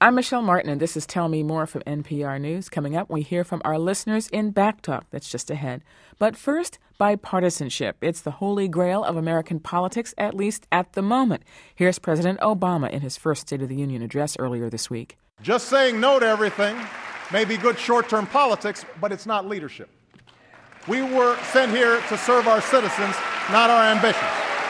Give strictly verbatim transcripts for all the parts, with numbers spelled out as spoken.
I'm Michelle Martin, and this is Tell Me More from N P R News. Coming up, we hear from our listeners in Back Talk. That's just ahead. But first, bipartisanship. It's the holy grail of American politics, at least at the moment. Here's President Obama in his first State of the Union address earlier this week. Just saying no to everything may be good short-term politics, but it's not leadership. We were sent here to serve our citizens, not our ambitions.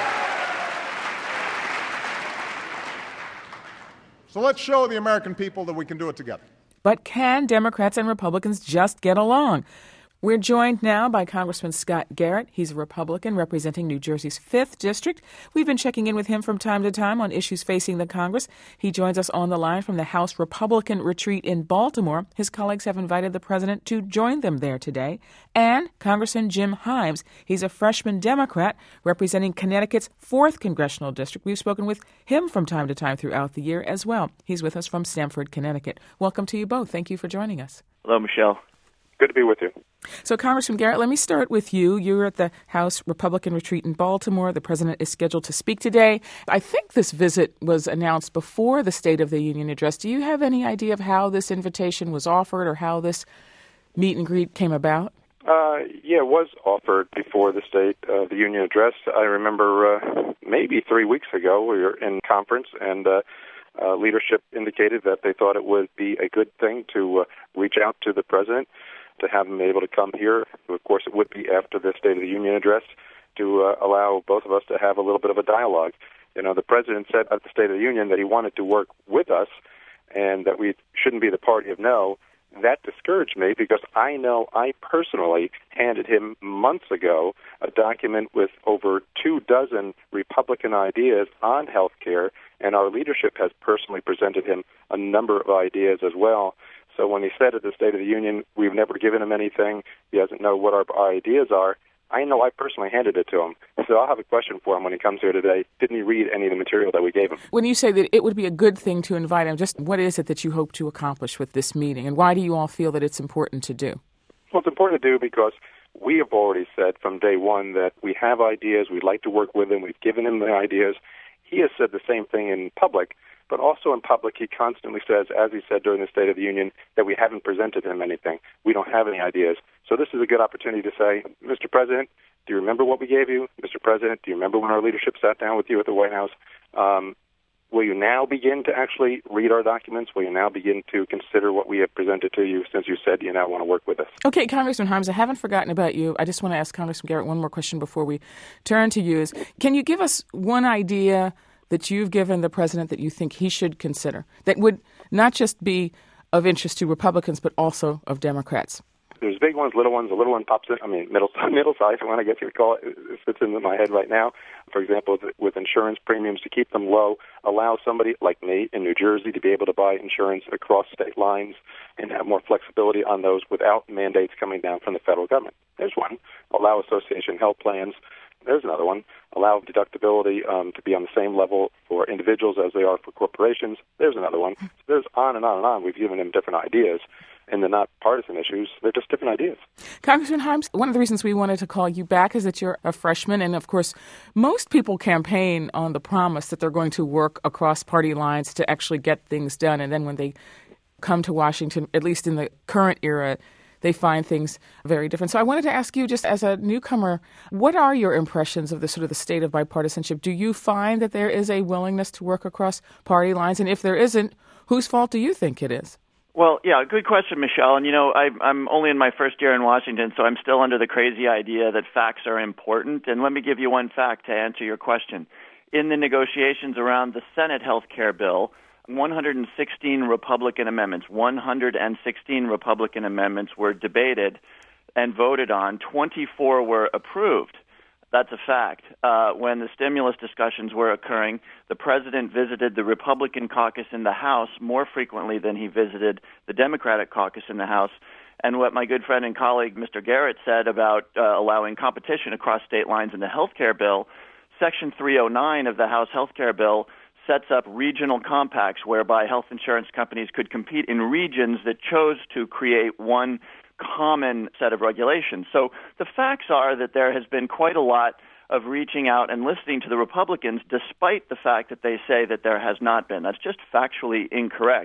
So let's show the American people that we can do it together. But can Democrats and Republicans just get along? We're joined now by Congressman Scott Garrett. He's a Republican representing New Jersey's fifth District. We've been checking in with him from time to time on issues facing the Congress. He joins us on the line from the House Republican Retreat in Baltimore. His colleagues have invited the president to join them there today. And Congressman Jim Himes. He's a freshman Democrat representing Connecticut's fourth Congressional District. We've spoken with him from time to time throughout the year as well. He's with us from Stamford, Connecticut. Welcome to you both. Thank you for joining us. Hello, Michelle. Good to be with you. So, Congressman Garrett, let me start with you. You're at the House Republican Retreat in Baltimore. The president is scheduled to speak today. I think this visit was announced before the State of the Union address. Do you have any idea of how this invitation was offered or how this meet and greet came about? Uh, yeah, it was offered before the State of the Union address. I remember uh, maybe three weeks ago we were in conference and uh, uh, leadership indicated that they thought it would be a good thing to uh, reach out to the president, to have him able to come here. Of course, it would be after the State of the Union address to uh, allow both of us to have a little bit of a dialogue. You know, the president said at the State of the Union that he wanted to work with us and that we shouldn't be the party of no. That discouraged me because I know I personally handed him months ago a document with over two dozen Republican ideas on health care, and our leadership has personally presented him a number of ideas as well. So when he said at the State of the Union, we've never given him anything, he doesn't know what our ideas are, I know I personally handed it to him. So I'll have a question for him when he comes here today. Didn't he read any of the material that we gave him? When you say that it would be a good thing to invite him, just what is it that you hope to accomplish with this meeting, and why do you all feel that it's important to do? Well, it's important to do because we have already said from day one that we have ideas, we'd like to work with him, we've given him the ideas. He has said the same thing in public, but also in public, he constantly says, as he said during the State of the Union, that we haven't presented him anything. We don't have any ideas. So this is a good opportunity to say, Mister President, do you remember what we gave you? Mister President, do you remember when our leadership sat down with you at the White House? Um, will you now begin to actually read our documents? Will you now begin to consider what we have presented to you since you said you now want to work with us? Okay, Congressman Himes, I haven't forgotten about you. I just want to ask Congressman Garrett one more question before we turn to you. Is, can you give us one idea that you've given the president that you think he should consider, that would not just be of interest to Republicans, but also of Democrats? There's big ones, little ones. The little one pops in, I mean, middle middle size, I want to get you to call it, it fits into my head right now. For example, with insurance premiums, to keep them low, allow somebody like me in New Jersey to be able to buy insurance across state lines and have more flexibility on those without mandates coming down from the federal government. There's one. Allow association health plans. There's another one. Allow deductibility um, to be on the same level for individuals as they are for corporations. There's another one. So there's on and on and on. We've given them different ideas. And they're not partisan issues. They're just different ideas. Congressman Himes, one of the reasons we wanted to call you back is that you're a freshman. And, of course, most people campaign on the promise that they're going to work across party lines to actually get things done. And then when they come to Washington, at least in the current era, they find things very different. So I wanted to ask you, just as a newcomer, what are your impressions of the sort of the state of bipartisanship? Do you find that there is a willingness to work across party lines? And if there isn't, whose fault do you think it is? Well, yeah, good question, Michelle. And, you know, I, I'm only in my first year in Washington, so I'm still under the crazy idea that facts are important. And let me give you one fact to answer your question. In the negotiations around the Senate health care bill, one hundred sixteen Republican amendments, one hundred sixteen Republican amendments were debated and voted on. twenty-four were approved. That's a fact. Uh, when the stimulus discussions were occurring, the president visited the Republican caucus in the House more frequently than he visited the Democratic caucus in the House. And what my good friend and colleague, Mister Garrett, said about uh, allowing competition across state lines in the health care bill, Section three oh nine of the House health care bill sets up regional compacts whereby health insurance companies could compete in regions that chose to create one common set of regulations. So the facts are that there has been quite a lot of reaching out and listening to the Republicans, despite the fact that they say that there has not been. That's just factually incorrect.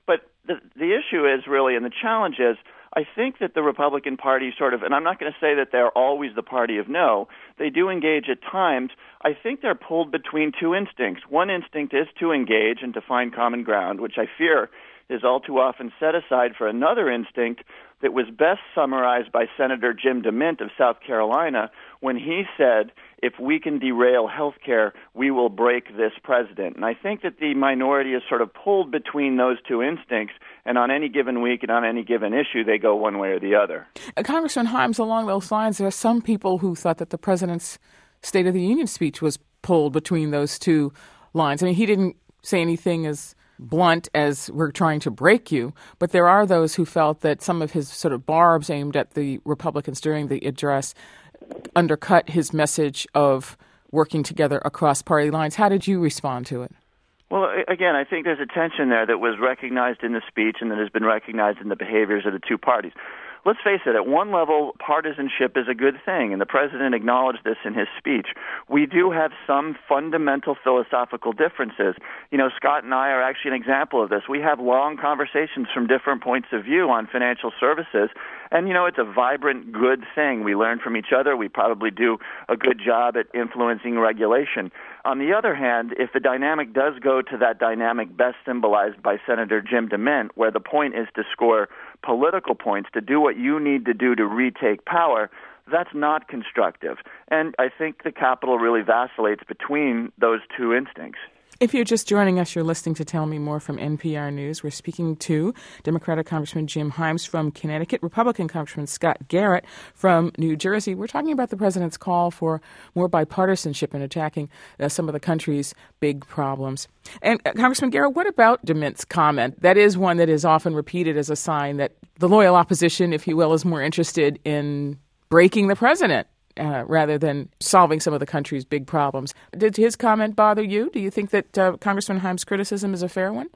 But the, the issue is really, and the challenge is, I think that the Republican Party sort of, and I'm not going to say that they're always the party of no, they do engage at times. I think they're pulled between two instincts. One instinct is to engage and to find common ground, which I fear is all too often set aside for another instinct that was best summarized by Senator Jim DeMint of South Carolina when he said, if we can derail health care, we will break this president. And I think that the minority is sort of pulled between those two instincts, and on any given week and on any given issue, they go one way or the other. Uh, Congressman Himes, along those lines, there are some people who thought that the president's State of the Union speech was pulled between those two lines. I mean, he didn't say anything as blunt as we're trying to break you, but there are those who felt that some of his sort of barbs aimed at the Republicans during the address undercut his message of working together across party lines. How did you respond to it? Well, again, I think there's a tension there that was recognized in the speech and that has been recognized in the behaviors of the two parties. Let's face it, at one level, partisanship is a good thing, and the president acknowledged this in his speech. We do have some fundamental philosophical differences. You know, Scott and I are actually an example of this. We have long conversations from different points of view on financial services, and, you know, it's a vibrant, good thing. We learn from each other. We probably do a good job at influencing regulation. On the other hand, if the dynamic does go to that dynamic best symbolized by Senator Jim DeMint, where the point is to score political points, to do what you need to do to retake power, that's not constructive. And I think the Capitol really vacillates between those two instincts. If you're just joining us, you're listening to Tell Me More from N P R News. We're speaking to Democratic Congressman Jim Himes from Connecticut, Republican Congressman Scott Garrett from New Jersey. We're talking about the president's call for more bipartisanship in attacking uh, some of the country's big problems. And uh, Congressman Garrett, what about DeMint's comment? That is one that is often repeated as a sign that the loyal opposition, if you will, is more interested in breaking the president Uh, rather than solving some of the country's big problems. Did his comment bother you? Do you think that uh, Congressman Himes' criticism is a fair one?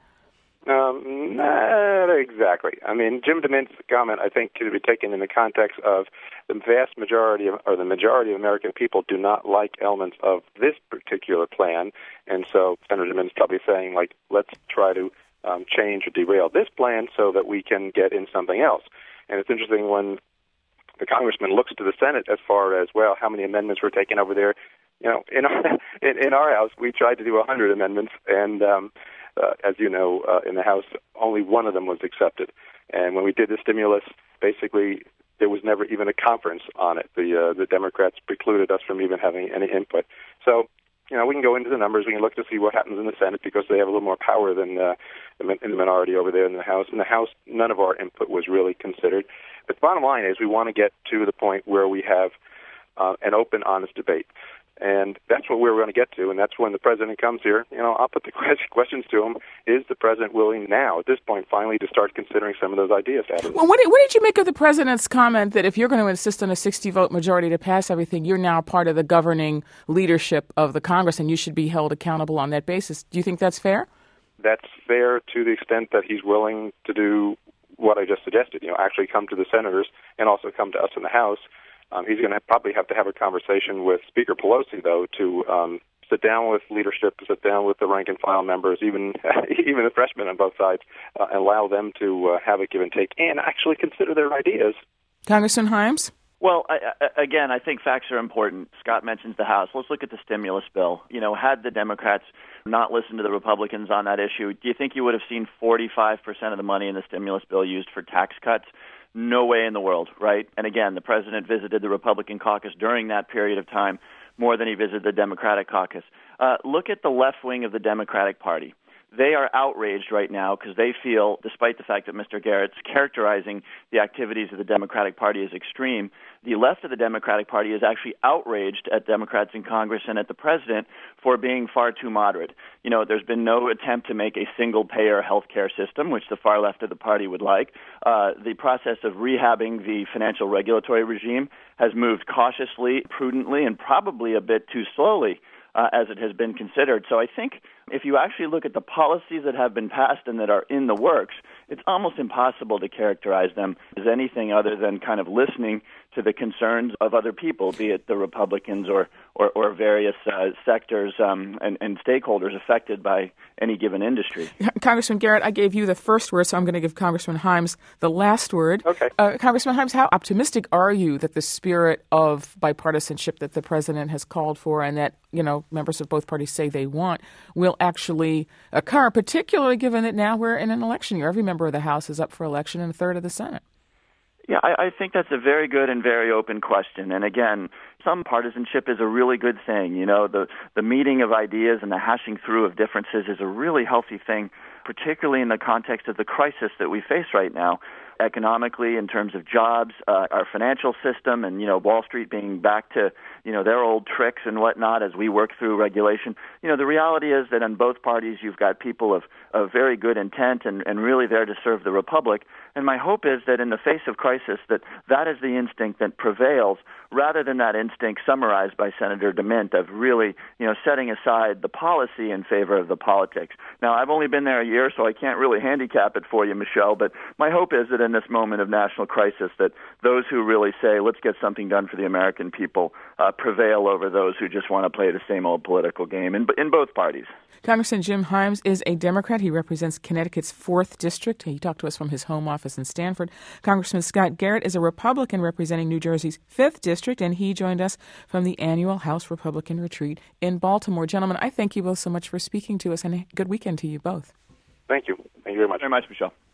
Um, not exactly. I mean, Jim DeMint's comment, I think, could be taken in the context of the vast majority of, or the majority of American people do not like elements of this particular plan. And so Senator DeMint's probably saying, like, let's try to um, change or derail this plan so that we can get in something else. And it's interesting when the congressman looks to the Senate as far as, well, how many amendments were taken over there. You know, in our, in, in our House, we tried to do one hundred amendments, and um, uh, as you know, uh, in the House, only one of them was accepted. And when we did the stimulus, basically, there was never even a conference on it. The uh, the Democrats precluded us from even having any input. So, you know, we can go into the numbers. We can look to see what happens in the Senate because they have a little more power than uh, in the minority over there in the House. In the House, none of our input was really considered. But the bottom line is we want to get to the point where we have uh, an open, honest debate. And that's what we're going to get to, and that's when the president comes here. You know, I'll put the questions to him. Is the president willing now, at this point, finally to start considering some of those ideas? Well, what did, what did you make of the president's comment that if you're going to insist on a sixty-vote majority to pass everything, you're now part of the governing leadership of the Congress, and you should be held accountable on that basis? Do you think that's fair? That's fair to the extent that he's willing to do what I just suggested, you know, actually come to the senators and also come to us in the House. Um, he's going to probably have to have a conversation with Speaker Pelosi, though, to um, sit down with leadership, sit down with the rank-and-file members, even even the freshmen on both sides, uh, and allow them to uh, have a give and take and actually consider their ideas. Congressman Himes? Well, I, I, again, I think facts are important. Scott mentions the House. Let's look at the stimulus bill. You know, had the Democrats not listened to the Republicans on that issue, do you think you would have seen forty-five percent of the money in the stimulus bill used for tax cuts? No way in the world, right? And again, the president visited the Republican caucus during that period of time more than he visited the Democratic caucus. Uh, look at the left wing of the Democratic Party. They are outraged right now because they feel, despite the fact that Mister Garrett's characterizing the activities of the Democratic Party as extreme, the left of the Democratic Party is actually outraged at Democrats in Congress and at the president for being far too moderate. You know, there's been no attempt to make a single-payer health care system, which the far left of the party would like. Uh, the process of rehabbing the financial regulatory regime has moved cautiously, prudently, and probably a bit too slowly uh, as it has been considered. So I think if you actually look at the policies that have been passed and that are in the works, it's almost impossible to characterize them as anything other than kind of listening to the concerns of other people, be it the Republicans or, or, or various uh, sectors um, and, and stakeholders affected by any given industry. Congressman Garrett, I gave you the first word, so I'm going to give Congressman Hymes the last word. Okay. Uh, Congressman Hymes, how optimistic are you that the spirit of bipartisanship that the president has called for and that, you know, members of both parties say they want will actually occur, particularly given that now we're in an election year? Every member of the House is up for election and a third of the Senate. Yeah, I, I think that's a very good and very open question. And again, some partisanship is a really good thing. You know, the, the meeting of ideas and the hashing through of differences is a really healthy thing, particularly in the context of the crisis that we face right now, economically, in terms of jobs, uh, our financial system, and, you know, Wall Street being back to, you know, their old tricks and whatnot as we work through regulation. You know, the reality is that on both parties you've got people of, of very good intent and, and really there to serve the Republic. And my hope is that in the face of crisis, that that is the instinct that prevails rather than that instinct summarized by Senator DeMint of really, you know, setting aside the policy in favor of the politics. Now, I've only been there a year, so I can't really handicap it for you, Michelle, but my hope is that in this moment of national crisis that those who really say, let's get something done for the American people, uh, prevail over those who just want to play the same old political game in, in both parties. Congressman Jim Hymes is a Democrat. He represents Connecticut's fourth District. He talked to us from his home office in Stamford. Congressman Scott Garrett is a Republican representing New Jersey's fifth District, and he joined us from the annual House Republican Retreat in Baltimore. Gentlemen, I thank you both so much for speaking to us, and a good weekend to you both. Thank you. Thank you very much. Very much, Michelle.